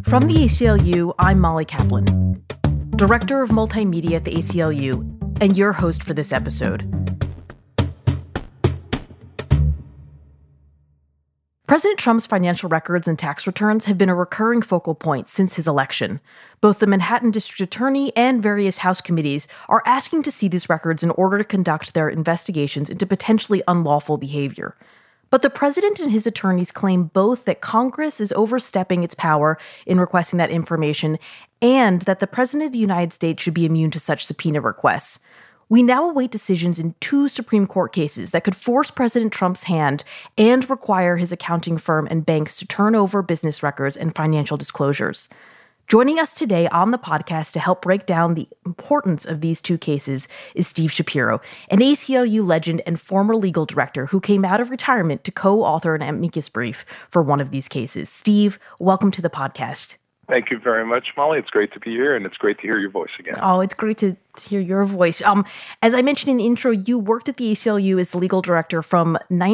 From the ACLU, I'm Molly Kaplan, Director of Multimedia at the ACLU, and your host for this episode. President Trump's financial records and tax returns have been a recurring focal point since his election. Both the Manhattan District Attorney and various House committees are asking to see these records in order to conduct their investigations into potentially unlawful behavior. But the president and his attorneys claim both that Congress is overstepping its power in requesting that information and that the president of the United States should be immune to such subpoena requests. We now await decisions in two Supreme Court cases that could force President Trump's hand and require his accounting firm and banks to turn over business records and financial disclosures. Joining us today on the podcast to help break down the importance of these two cases is Steve Shapiro, an ACLU legend and former legal director who came out of retirement to co-author an amicus brief for one of these cases. Steve, welcome to the podcast. Thank you very much, Molly. It's great to be here, and it's great to hear your voice again. Oh, it's great to hear your voice. As I mentioned in the intro, you worked at the ACLU as the legal director from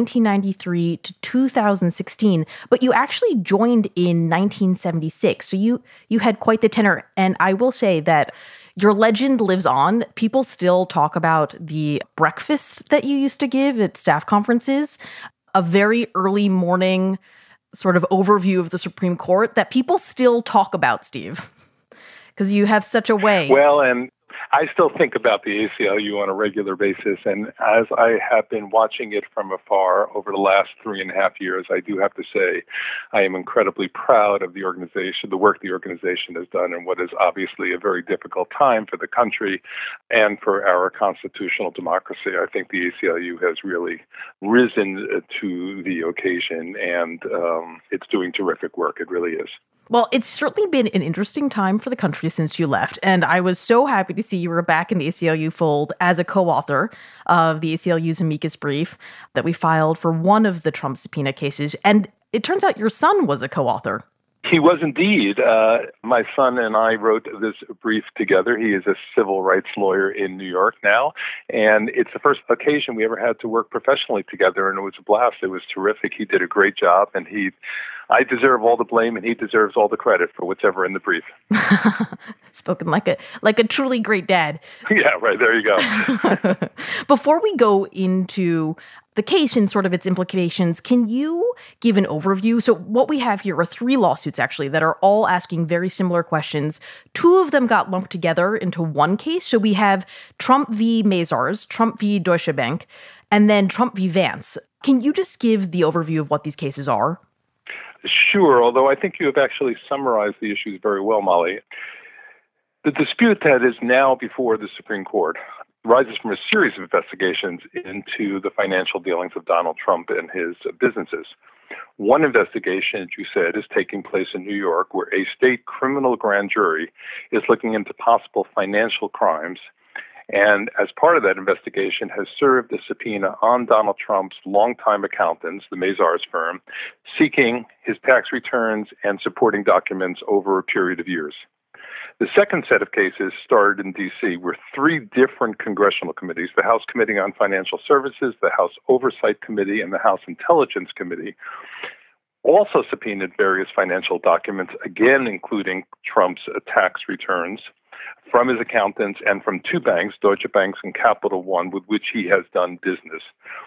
1993 to 2016, but you actually joined in 1976. So you had quite the tenure, and I will say that your legend lives on. People still talk about the breakfast that you used to give at staff conferences, a very early morning sort of overview of the Supreme Court that people still talk about, Steve, because you have such a way. Well, and I still think about the ACLU on a regular basis, and as I have been watching it from afar over the last 3.5 years, I do have to say I am incredibly proud of the organization, the work the organization has done in what is obviously a very difficult time for the country and for our constitutional democracy. I think the ACLU has really risen to the occasion, and it's doing terrific work. It really is. Well, it's certainly been an interesting time for the country since you left, and I was so happy to see you were back in the ACLU fold as a co-author of the ACLU's amicus brief that we filed for one of the Trump subpoena cases, and it turns out your son was a co-author. He was indeed. My son and I wrote this brief together. He is a civil rights lawyer in New York now, and it's the first occasion we ever had to work professionally together, and it was a blast. It was terrific. He did a great job, and I deserve all the blame, and he deserves all the credit for whatever in the brief. Spoken like a truly great dad. Yeah, right. There you go. Before we go into the case and sort of its implications, can you give an overview? So what we have here are 3 lawsuits, actually, that are all asking very similar questions. 2 of them got lumped together into one case. So we have Trump v. Mazars, Trump v. Deutsche Bank, and then Trump v. Vance. Can you just give the overview of what these cases are? Sure, although I think you have actually summarized the issues very well, Molly. The dispute that is now before the Supreme Court rises from a series of investigations into the financial dealings of Donald Trump and his businesses. One investigation, as you said, is taking place in New York, where a state criminal grand jury is looking into possible financial crimes, and as part of that investigation has served a subpoena on Donald Trump's longtime accountants, the Mazars firm, seeking his tax returns and supporting documents over a period of years. The second set of cases started in D.C., where 3 different congressional committees, the House Committee on Financial Services, the House Oversight Committee, and the House Intelligence Committee, also subpoenaed various financial documents, again including Trump's tax returns, from his accountants and from 2 banks, Deutsche Bank and Capital One, with which he has done business.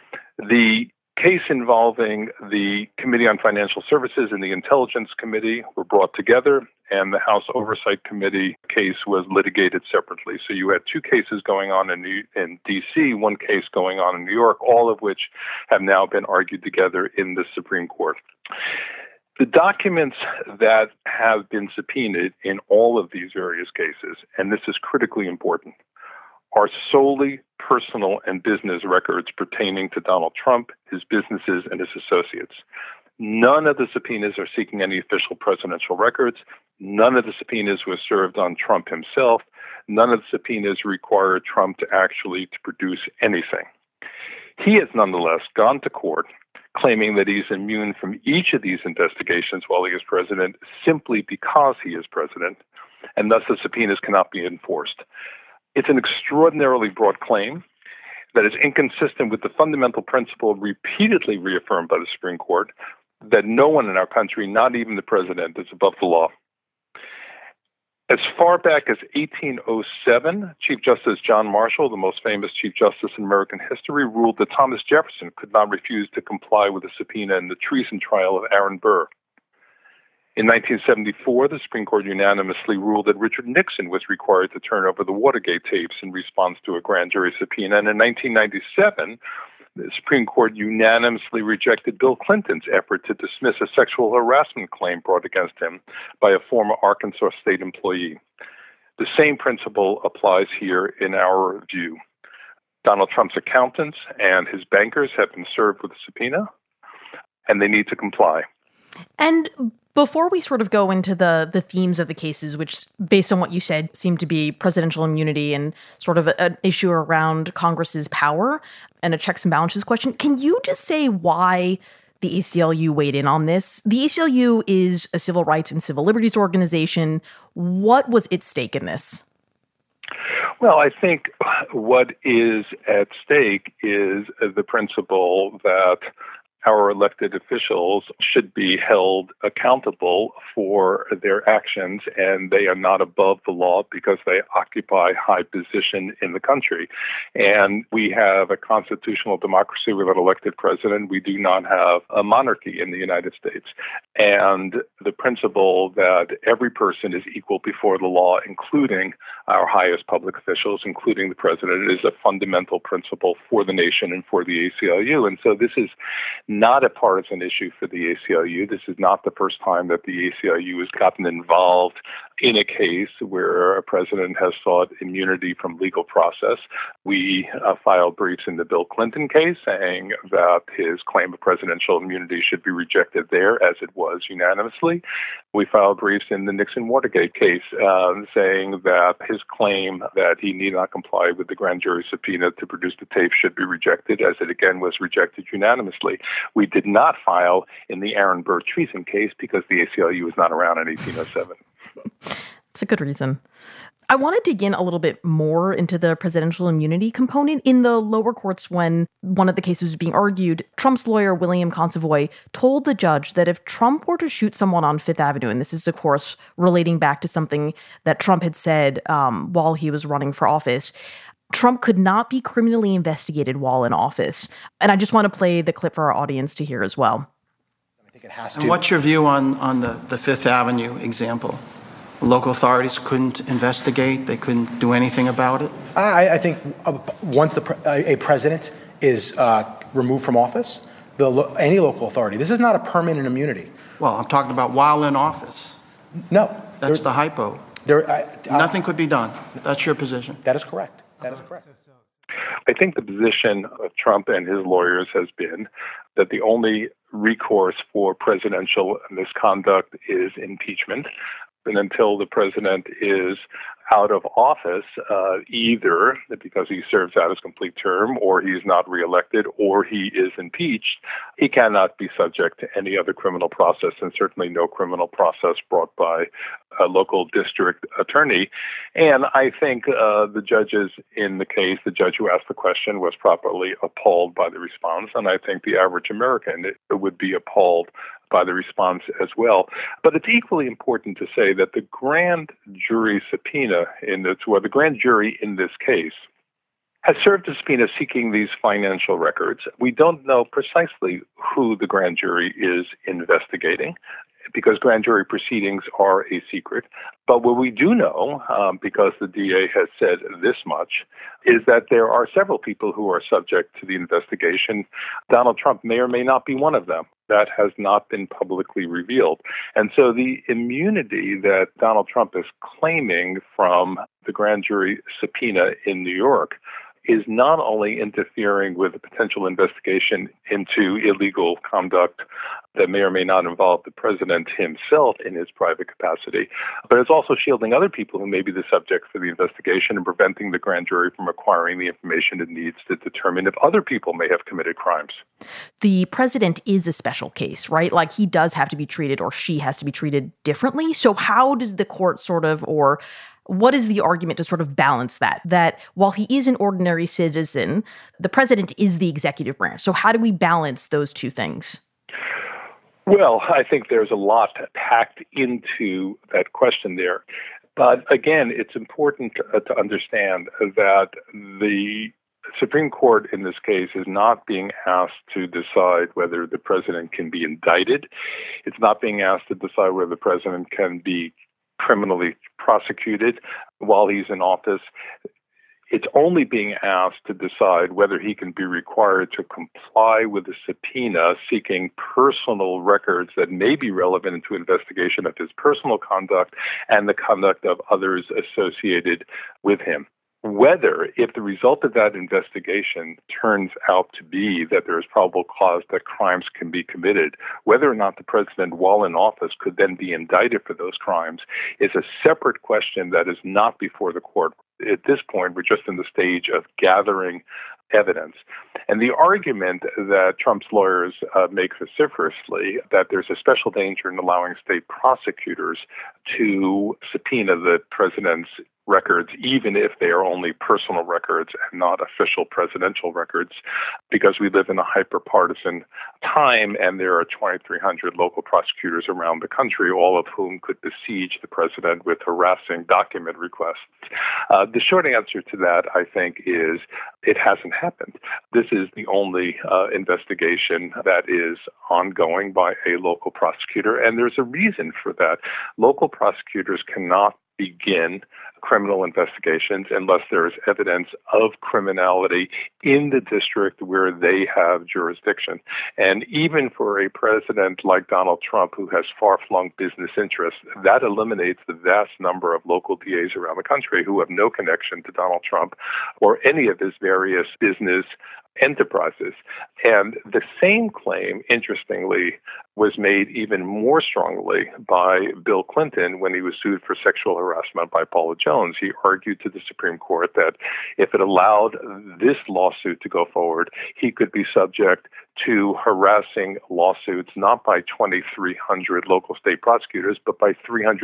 The case involving the Committee on Financial Services and the Intelligence Committee were brought together, and the House Oversight Committee case was litigated separately. So you had 2 cases going on in D.C., 1 case going on in New York, all of which have now been argued together in the Supreme Court. The documents that have been subpoenaed in all of these various cases, and this is critically important, are solely personal and business records pertaining to Donald Trump, his businesses, and his associates. None of the subpoenas are seeking any official presidential records. None of the subpoenas were served on Trump himself. None of the subpoenas require Trump to produce anything. He has nonetheless gone to court claiming that he's immune from each of these investigations while he is president simply because he is president, and thus the subpoenas cannot be enforced. It's an extraordinarily broad claim that is inconsistent with the fundamental principle repeatedly reaffirmed by the Supreme Court that no one in our country, not even the president, is above the law. As far back as 1807, Chief Justice John Marshall, the most famous Chief Justice in American history, ruled that Thomas Jefferson could not refuse to comply with a subpoena in the treason trial of Aaron Burr. In 1974, the Supreme Court unanimously ruled that Richard Nixon was required to turn over the Watergate tapes in response to a grand jury subpoena. And in 1997, the Supreme Court unanimously rejected Bill Clinton's effort to dismiss a sexual harassment claim brought against him by a former Arkansas state employee. The same principle applies here in our view. Donald Trump's accountants and his bankers have been served with a subpoena, and they need to comply. And before we sort of go into the themes of the cases, which, based on what you said, seem to be presidential immunity and sort of an issue around Congress's power and a checks and balances question, can you just say why the ACLU weighed in on this? The ACLU is a civil rights and civil liberties organization. What was its stake in this? Well, I think what is at stake is the principle that our elected officials should be held accountable for their actions, and they are not above the law because they occupy high position in the country. And we have a constitutional democracy with an elected president. We do not have a monarchy in the United States. And the principle that every person is equal before the law, including our highest public officials, including the president, is a fundamental principle for the nation and for the ACLU. And so this is not a partisan issue for the ACLU. This is not the first time that the ACLU has gotten involved in a case where a president has sought immunity from legal process. We filed briefs in the Bill Clinton case saying that his claim of presidential immunity should be rejected there, as it was unanimously. We filed briefs in the Nixon Watergate case saying that his claim that he need not comply with the grand jury subpoena to produce the tape should be rejected, as it again was rejected unanimously. We did not file in the Aaron Burr treason case because the ACLU was not around in 1807. It's a good reason. I want to dig in a little bit more into the presidential immunity component. In the lower courts, when one of the cases was being argued, Trump's lawyer, William Consovoy, told the judge that if Trump were to shoot someone on Fifth Avenue, and this is, of course, relating back to something that Trump had said while he was running for office, Trump could not be criminally investigated while in office. And I just want to play the clip for our audience to hear as well. I think it has to. And what's your view on the Fifth Avenue example? Local authorities couldn't investigate. They couldn't do anything about it. I think once a president is removed from office, any local authority. This is not a permanent immunity. Well, I'm talking about while in office. No, that's the hypo. Nothing could be done. That's your position. That is correct. That is correct. I think the position of Trump and his lawyers has been that the only recourse for presidential misconduct is impeachment. And until the president is out of office, either because he serves out his complete term or he's not reelected or he is impeached, he cannot be subject to any other criminal process, and certainly no criminal process brought by a local district attorney. And I think the judges in the case, the judge who asked the question, was properly appalled by the response. And I think the average American would be appalled by the response as well. But it's equally important to say that the grand jury subpoena the grand jury in this case has served a subpoena seeking these financial records. We don't know precisely who the grand jury is investigating, because grand jury proceedings are a secret. But what we do know, because the DA has said this much, is that there are several people who are subject to the investigation. Donald Trump may or may not be one of them. That has not been publicly revealed. And so the immunity that Donald Trump is claiming from the grand jury subpoena in New York is not only interfering with a potential investigation into illegal conduct that may or may not involve the president himself in his private capacity, but it's also shielding other people who may be the subject for the investigation and preventing the grand jury from acquiring the information it needs to determine if other people may have committed crimes. The president is a special case, right? Like, he does have to be treated, or she has to be treated differently. So how does the court what is the argument to sort of balance that while he is an ordinary citizen, the president is the executive branch? So how do we balance those two things? Well, I think there's a lot packed into that question there. But again, it's important to understand that the Supreme Court in this case is not being asked to decide whether the president can be indicted. It's not being asked to decide whether the president can be criminally prosecuted while he's in office. It's only being asked to decide whether he can be required to comply with a subpoena seeking personal records that may be relevant to investigation of his personal conduct and the conduct of others associated with him. Whether, if the result of that investigation turns out to be that there is probable cause that crimes can be committed, whether or not the president, while in office, could then be indicted for those crimes is a separate question that is not before the court. At this point, we're just in the stage of gathering evidence. And the argument that Trump's lawyers make vociferously, that there's a special danger in allowing state prosecutors to subpoena the president's records, even if they are only personal records and not official presidential records, because we live in a hyper-partisan time and there are 2,300 local prosecutors around the country, all of whom could besiege the president with harassing document requests. The short answer to that, I think, is it hasn't happened. This is the only investigation that is ongoing by a local prosecutor, and there's a reason for that. Local prosecutors cannot begin criminal investigations unless there is evidence of criminality in the district where they have jurisdiction. And even for a president like Donald Trump, who has far-flung business interests, that eliminates the vast number of local DAs around the country who have no connection to Donald Trump or any of his various business enterprises. And the same claim, interestingly, was made even more strongly by Bill Clinton when he was sued for sexual harassment by Paula Jones. He argued to the Supreme Court that if it allowed this lawsuit to go forward, he could be subject to harassing lawsuits not by 2,300 local state prosecutors, but by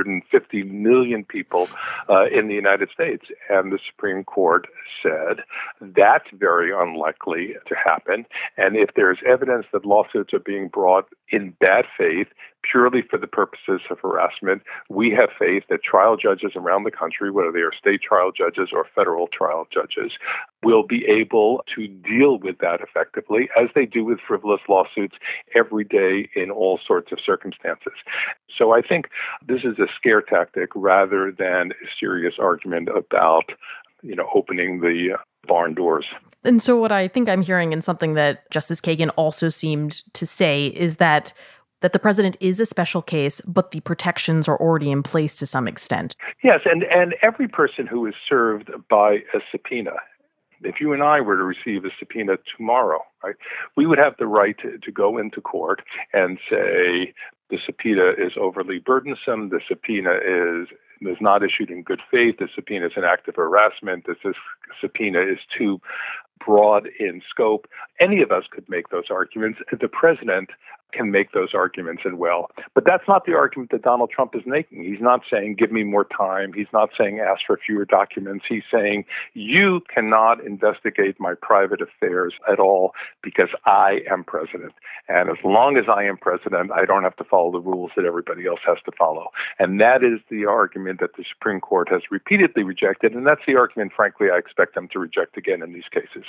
350 million people in the United States. And the Supreme Court said that's very unlikely to happen. And if there's evidence that lawsuits are being brought in bad faith, purely for the purposes of harassment, we have faith that trial judges around the country, whether they are state trial judges or federal trial judges, will be able to deal with that effectively, as they do with frivolous lawsuits every day in all sorts of circumstances. So I think this is a scare tactic rather than a serious argument about, opening the barn doors. And so what I think I'm hearing, and something that Justice Kagan also seemed to say, is that the president is a special case, but the protections are already in place to some extent. Yes, and every person who is served by a subpoena, if you and I were to receive a subpoena tomorrow, right, we would have the right to go into court and say the subpoena is overly burdensome, the subpoena is not issued in good faith, the subpoena is an act of harassment, this subpoena is too broad in scope. Any of us could make those arguments. The president can make those arguments as well. But that's not the argument that Donald Trump is making. He's not saying, give me more time. He's not saying, ask for fewer documents. He's saying, you cannot investigate my private affairs at all because I am president. And as long as I am president, I don't have to follow the rules that everybody else has to follow. And that is the argument that the Supreme Court has repeatedly rejected. And that's the argument, frankly, I expect them to reject again in these cases.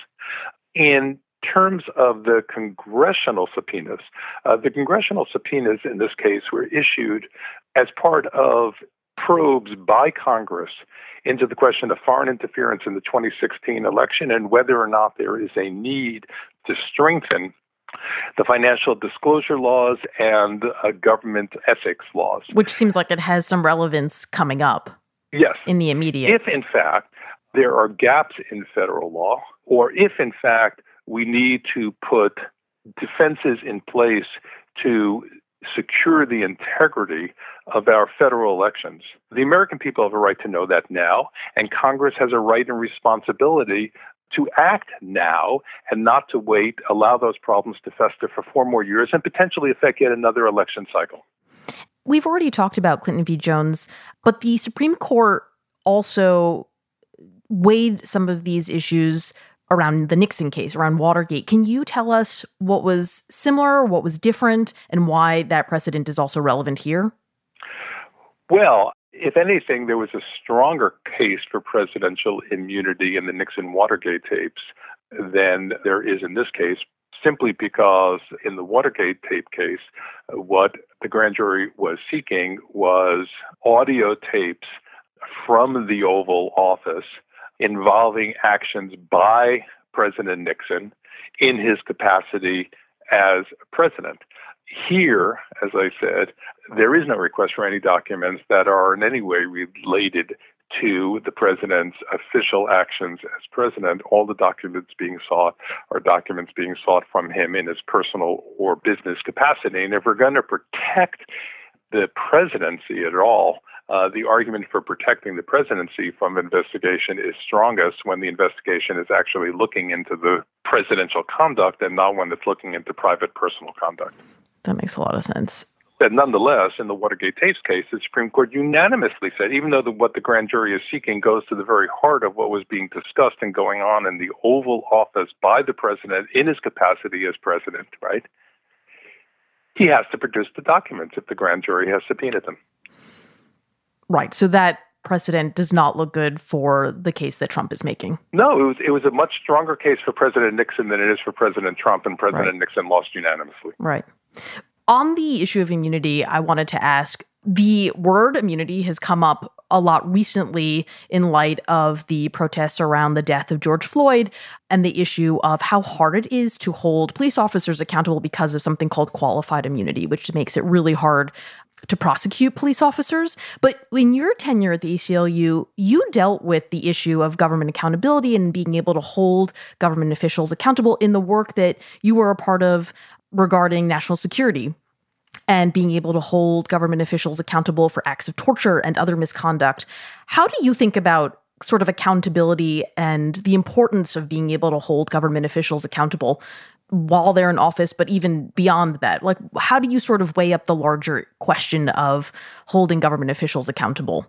In terms of the congressional subpoenas in this case were issued as part of probes by Congress into the question of foreign interference in the 2016 election and whether or not there is a need to strengthen the financial disclosure laws and government ethics laws. Which seems like it has some relevance coming up. Yes. In the immediate. If, in fact, there are gaps in federal law, or if, in fact, we need to put defenses in place to secure the integrity of our federal elections. The American people have a right to know that now, and Congress has a right and responsibility to act now and not to wait, allow those problems to fester for 4 more years and potentially affect yet another election cycle. We've already talked about Clinton v. Jones, but the Supreme Court also weighed some of these issues around the Nixon case, around Watergate. Can you tell us what was similar, what was different, and why that precedent is also relevant here? Well, If anything, there was a stronger case for presidential immunity in the Nixon Watergate tapes than there is in this case, simply because in the Watergate tape case, what the grand jury was seeking was audio tapes from the Oval Office involving actions by President Nixon in his capacity as president. Here, as I said, there is no request for any documents that are in any way related to the president's official actions as president. All the documents being sought are documents being sought from him in his personal or business capacity. And if we're going to protect the presidency at all, the argument for protecting the presidency from investigation is strongest when the investigation is actually looking into the presidential conduct and not when it's looking into private personal conduct. That makes a lot of sense. But nonetheless, in the Watergate tapes case, the Supreme Court unanimously said, even though what the grand jury is seeking goes to the very heart of what was being discussed and going on in the Oval Office by the president in his capacity as president, right? He has to produce the documents if the grand jury has subpoenaed them. Right. So that precedent does not look good for the case that Trump is making. No, it was a much stronger case for President Nixon than it is for President Trump, and President Nixon lost unanimously. Right. On the issue of immunity, I wanted to ask, the word immunity has come up a lot recently in light of the protests around the death of George Floyd and the issue of how hard it is to hold police officers accountable because of something called qualified immunity, which makes it really hard to prosecute police officers. But in your tenure at the ACLU, you dealt with the issue of government accountability and being able to hold government officials accountable in the work that you were a part of regarding national security and being able to hold government officials accountable for acts of torture and other misconduct. How do you think about sort of accountability and the importance of being able to hold government officials accountable while they're in office, but even beyond that? Like, how do you sort of weigh up the larger question of holding government officials accountable?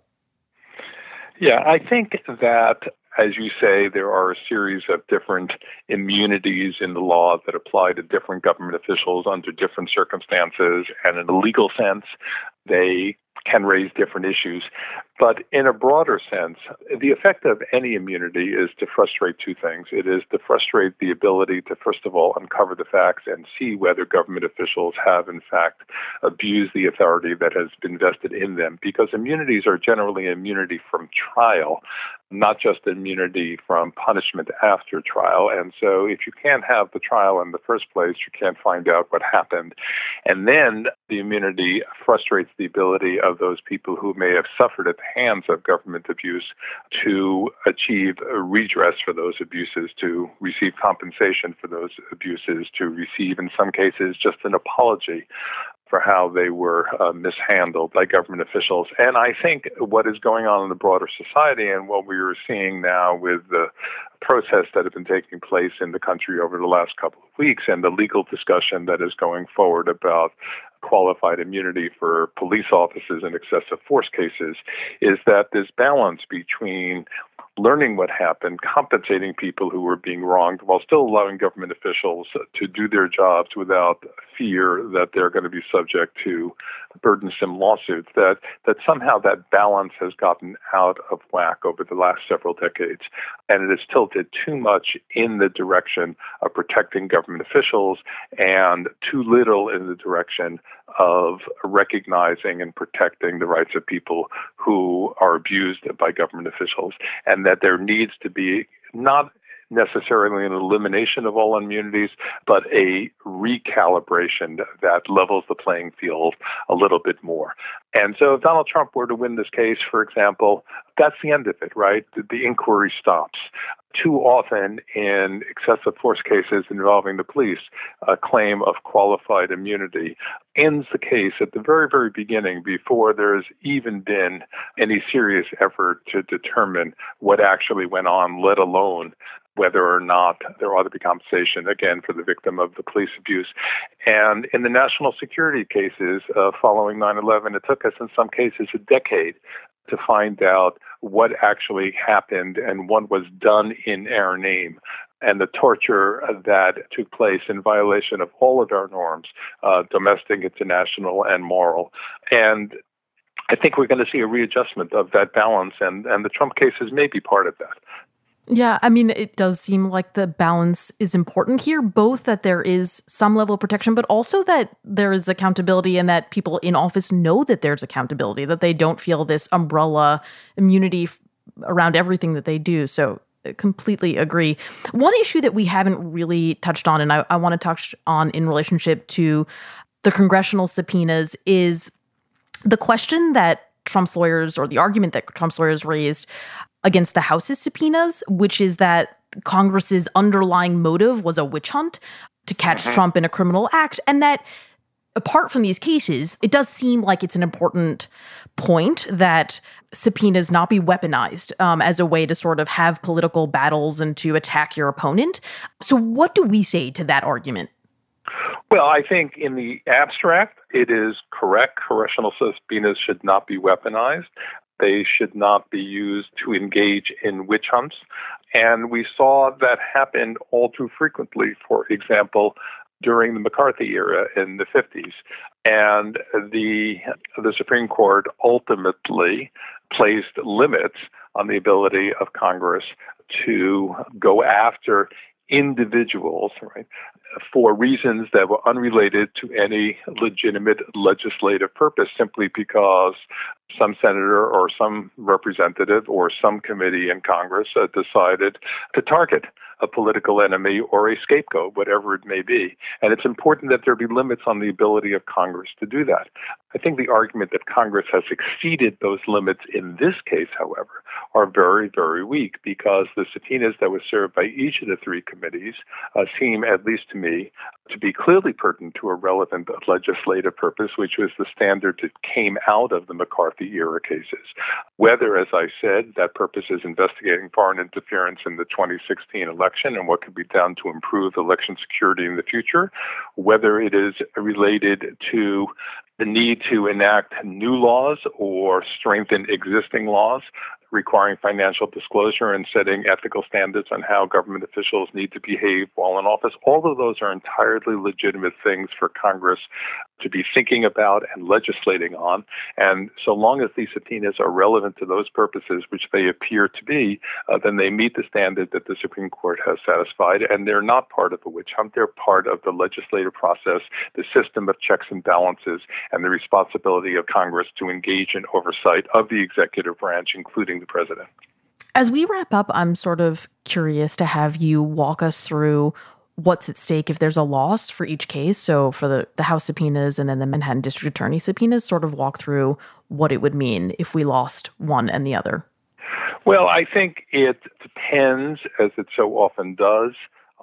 Yeah, I think that, as you say, there are a series of different immunities in the law that apply to different government officials under different circumstances. And in a legal sense, they can raise different issues. But in a broader sense, the effect of any immunity is to frustrate two things. It is to frustrate the ability to, first of all, uncover the facts and see whether government officials have, in fact, abused the authority that has been vested in them. Because immunities are generally immunity from trial, not just immunity from punishment after trial. And so if you can't have the trial in the first place, you can't find out what happened. And then the immunity frustrates the ability of those people who may have suffered at the hands of government abuse to achieve a redress for those abuses, to receive compensation for those abuses, to receive, in some cases, just an apology for how they were mishandled by government officials. And I think what is going on in the broader society and what we are seeing now with the protests that have been taking place in the country over the last couple of weeks and the legal discussion that is going forward about qualified immunity for police officers in excessive force cases is that this balance between learning what happened, compensating people who were being wronged, while still allowing government officials to do their jobs without fear that they're going to be subject to burdensome lawsuits, that somehow that balance has gotten out of whack over the last several decades. And it is tilted too much in the direction of protecting government officials and too little in the direction of recognizing and protecting the rights of people who are abused by government officials, and that there needs to be not necessarily an elimination of all immunities, but a recalibration that levels the playing field a little bit more. And so if Donald Trump were to win this case, for example, that's the end of it, right? The inquiry stops. Too often in excessive force cases involving the police, a claim of qualified immunity ends the case at the very, very beginning before there's even been any serious effort to determine what actually went on, let alone whether or not there ought to be compensation, again, for the victim of the police abuse. And in the national security cases following 9/11, it took us in some cases a decade to find out what actually happened and what was done in our name, and the torture that took place in violation of all of our norms, domestic, international, and moral. And I think we're going to see a readjustment of that balance, and the Trump cases may be part of that. Yeah, I mean, it does seem like the balance is important here, both that there is some level of protection, but also that there is accountability and that people in office know that there's accountability, that they don't feel this umbrella immunity around everything that they do. So I completely agree. One issue that we haven't really touched on, and I want to touch on in relationship to the congressional subpoenas, is the question that Trump's lawyers, or the argument that Trump's lawyers raised against the House's subpoenas, which is that Congress's underlying motive was a witch hunt to catch Trump in a criminal act. And that apart from these cases, it does seem like it's an important point that subpoenas not be weaponized as a way to sort of have political battles and to attack your opponent. So what do we say to that argument? Well, I think in the abstract, it is correct. Congressional subpoenas should not be weaponized. They should not be used to engage in witch hunts. And we saw that happen all too frequently, for example, during the McCarthy era in the 50s. And the Supreme Court ultimately placed limits on the ability of Congress to go after individuals, right, for reasons that were unrelated to any legitimate legislative purpose, simply because some senator or some representative or some committee in Congress decided to target a political enemy or a scapegoat, whatever it may be. And it's important that there be limits on the ability of Congress to do that. I think the argument that Congress has exceeded those limits in this case, however, are very, very weak, because the subpoenas that were served by each of the three committees seem, at least to me, to be clearly pertinent to a relevant legislative purpose, which was the standard that came out of the McCarthy-era cases. Whether, as I said, that purpose is investigating foreign interference in the 2016 election and what could be done to improve election security in the future, whether it is related to the need to enact new laws or strengthen existing laws requiring financial disclosure and setting ethical standards on how government officials need to behave while in office. All of those are entirely legitimate things for Congress to be thinking about and legislating on. And so long as these subpoenas are relevant to those purposes, which they appear to be, then they meet the standard that the Supreme Court has satisfied. And they're not part of a witch hunt. They're part of the legislative process, the system of checks and balances, and the responsibility of Congress to engage in oversight of the executive branch, including the president. As we wrap up, I'm sort of curious to have you walk us through what's at stake if there's a loss for each case. So for the House subpoenas and then the Manhattan District Attorney subpoenas, sort of walk through what it would mean if we lost one and the other. Well, I think it depends, as it so often does,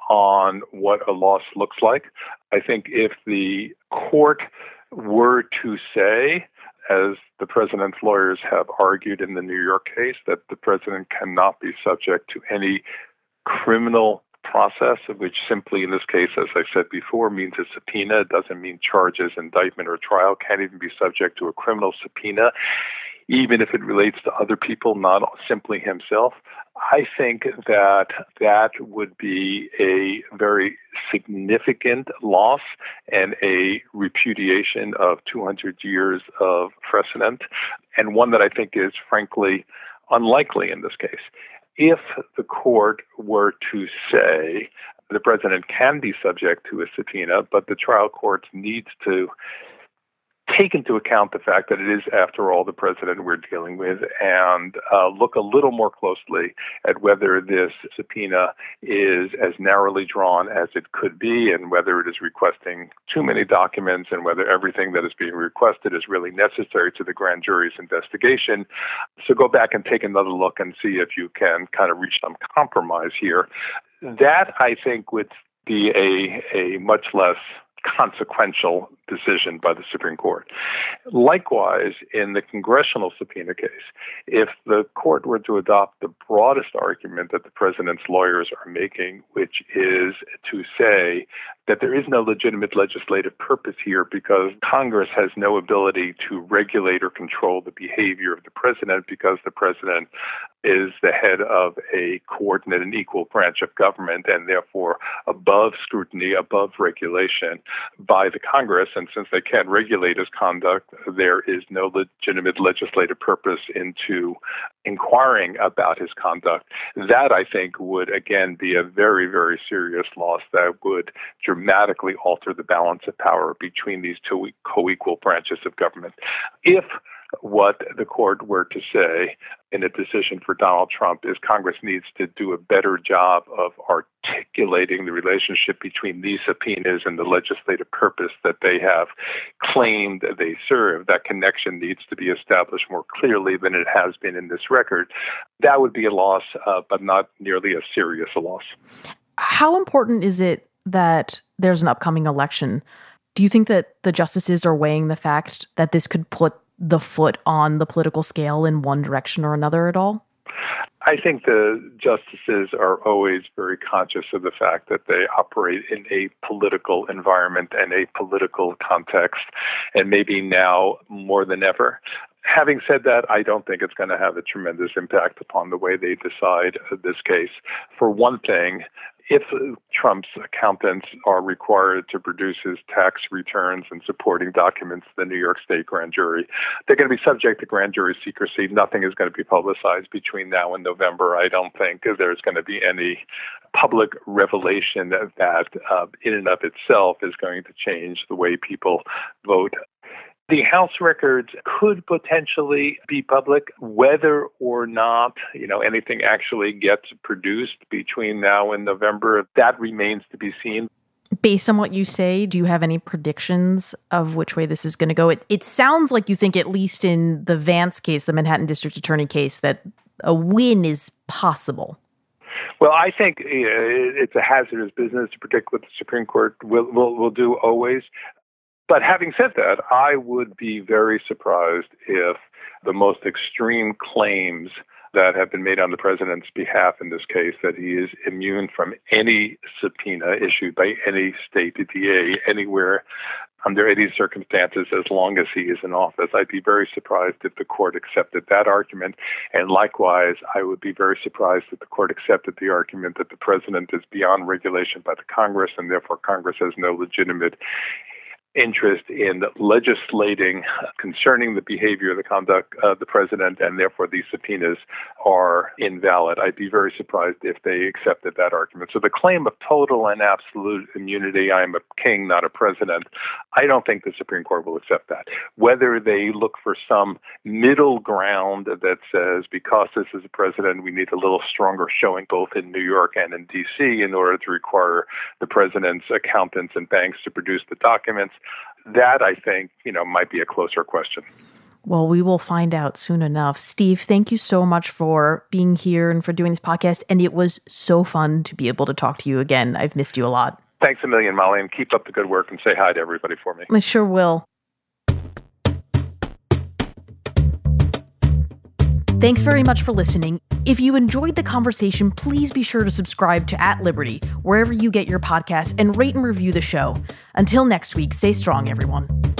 on what a loss looks like. I think if the court were to say, as the president's lawyers have argued in the New York case, that the president cannot be subject to any criminal process, which simply in this case, as I said before, means a subpoena. It doesn't mean charges, indictment, or trial. Can't even be subject to a criminal subpoena, even if it relates to other people, not simply himself. I think that that would be a very significant loss and a repudiation of 200 years of precedent, and one that I think is frankly unlikely in this case. If the court were to say the president can be subject to a subpoena, but the trial court needs to take into account the fact that it is, after all, the president we're dealing with, and look a little more closely at whether this subpoena is as narrowly drawn as it could be, and whether it is requesting too many documents, and whether everything that is being requested is really necessary to the grand jury's investigation. So go back and take another look and see if you can kind of reach some compromise here. That, I think, would be a much less consequential decision by the Supreme Court. Likewise, in the congressional subpoena case, if the court were to adopt the broadest argument that the president's lawyers are making, which is to say that there is no legitimate legislative purpose here because Congress has no ability to regulate or control the behavior of the president because the president is the head of a coordinate and equal branch of government and therefore above scrutiny, above regulation by the Congress. And since they can't regulate his conduct, there is no legitimate legislative purpose into inquiring about his conduct. That, I think, would again be a very, very serious loss that would dramatically alter the balance of power between these two co-equal branches of government. If what the court were to say in a decision for Donald Trump is Congress needs to do a better job of articulating the relationship between these subpoenas and the legislative purpose that they have claimed they serve. That connection needs to be established more clearly than it has been in this record. That would be a loss, but not nearly as serious a loss. How important is it that there's an upcoming election? Do you think that the justices are weighing the fact that this could put the foot on the political scale in one direction or another at all? I think the justices are always very conscious of the fact that they operate in a political environment and a political context, and maybe now more than ever. Having said that, I don't think it's going to have a tremendous impact upon the way they decide this case. For one thing, if Trump's accountants are required to produce his tax returns and supporting documents to the New York State grand jury, they're going to be subject to grand jury secrecy. Nothing is going to be publicized between now and November. I don't think there's going to be any public revelation that in and of itself is going to change the way people vote. The House records could potentially be public, whether or not, anything actually gets produced between now and November. That remains to be seen. Based on what you say, do you have any predictions of which way this is going to go? It sounds like you think, at least in the Vance case, the Manhattan District Attorney case, that a win is possible. Well, I think it's a hazardous business to predict what the Supreme Court will do always. But having said that, I would be very surprised if the most extreme claims that have been made on the president's behalf in this case, that he is immune from any subpoena issued by any state DA anywhere under any circumstances as long as he is in office. I'd be very surprised if the court accepted that argument. And likewise, I would be very surprised if the court accepted the argument that the president is beyond regulation by the Congress and therefore Congress has no legitimate interest in legislating concerning the behavior of the conduct of the president, and therefore these subpoenas are invalid. I'd be very surprised if they accepted that argument. So the claim of total and absolute immunity, I'm a king, not a president, I don't think the Supreme Court will accept that. Whether they look for some middle ground that says, because this is a president, we need a little stronger showing both in New York and in D.C. in order to require the president's accountants and banks to produce the documents, that, I think, might be a closer question. Well, we will find out soon enough. Steve, thank you so much for being here and for doing this podcast. And it was so fun to be able to talk to you again. I've missed you a lot. Thanks a million, Molly, and keep up the good work and say hi to everybody for me. I sure will. Thanks very much for listening. If you enjoyed the conversation, please be sure to subscribe to @Liberty, wherever you get your podcasts, and rate and review the show. Until next week, stay strong, everyone.